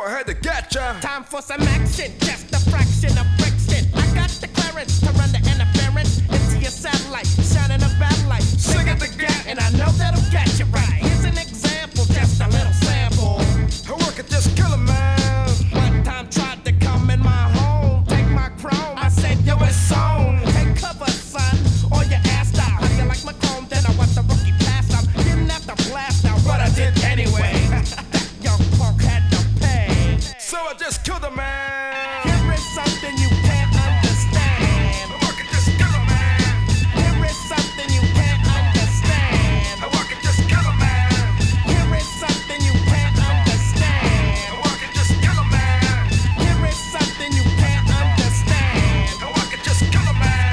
I had to get ya. Time for some action, just a fraction of friction. I got the clearance to run the interference into your satellite, shining a bad light. Sing it again, and I know that'll get you right. Here's an example, just a little sample. I work at this killer man. One time tried to come in my home, take my chrome. I said, yo, it's on. Take cover, son, or your ass out. How you like my chrome? Then I want the rookie pass out. Didn't have to blast out, but I did anyway. That young punk had to pay. So I just killed a man. Here is something you can't understand. I work at this killer man. Here is something you can't understand. I work at this killer man. Here is something you can't understand. I work at this killer man. Here is something you can't understand. I work at this killer man.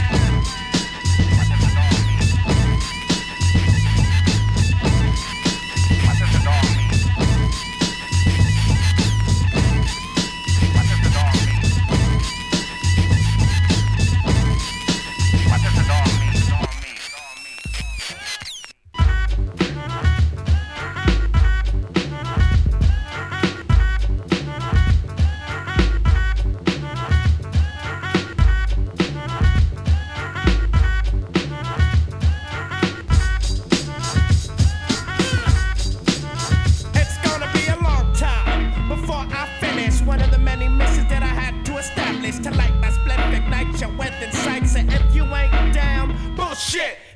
It's gonna be a long time before I finish one of the many missions that I had to establish to light my split, ignite your wet and sights. And if you ain't down, bullshit.